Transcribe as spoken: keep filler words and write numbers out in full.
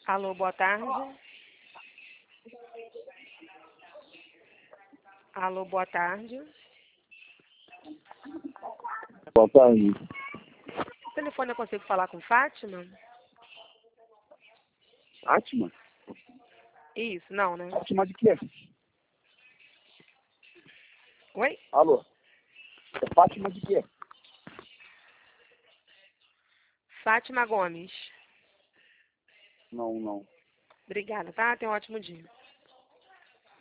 Alô, boa tarde. Alô, boa tarde. Boa tarde. O telefone eu consigo falar com Fátima? Fátima? Isso, não, né? Fátima de quê? Oi? Alô? É Fátima de quê? Fátima Gomes. Não, não. Obrigada, tá? Tenha um ótimo dia.